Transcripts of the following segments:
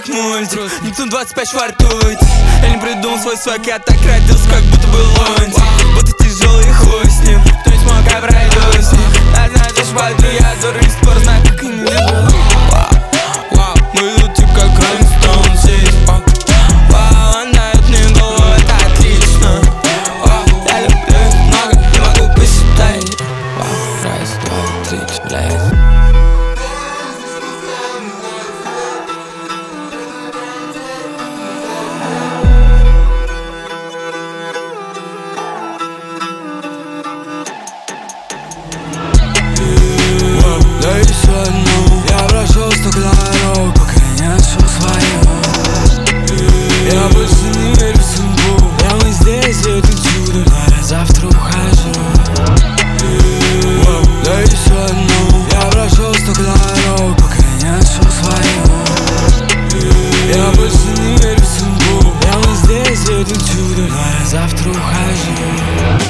как мультик. Нептун 25 швартует. Я не придумал свой свек, я так родился, как будто был лунтик. Будто тяжелый хуй с ним, кто не смог, я пройду с ним. Я знаю, что швайду, я дуры, спор, знаю, как и не люблю. Мы идут типа как Rolling Stones здесь. Он дает мне голову, это отлично. Я люблю их много, не могу посчитать. Раз, два, три, четыре. Да и все одно. Я прошел столько дорог, пока не нашел свою. Я больше не верю в судьбу. Прямо здесь это чудо, но я завтра ухожу. Да и все одно. Я прошел столько дорог, пока не нашел свою. Я больше не верю в судьбу. Прямо здесь это чудо, но я завтра ухожу.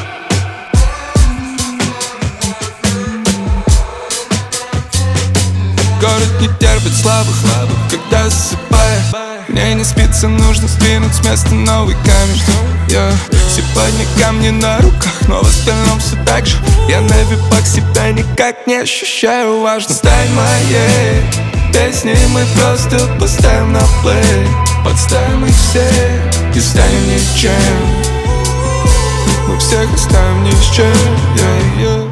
Город не терпит слабых, когда засыпает. Мне не спится, нужно сдвинуть с места новый камень. Сегодня камни на руках, но в остальном все так же. Я на випах себя никак не ощущаю, важно. Стань моей песней, мы просто поставим на плей. Подставим их все и станем ни с чем. Мы всех оставим ни с чем.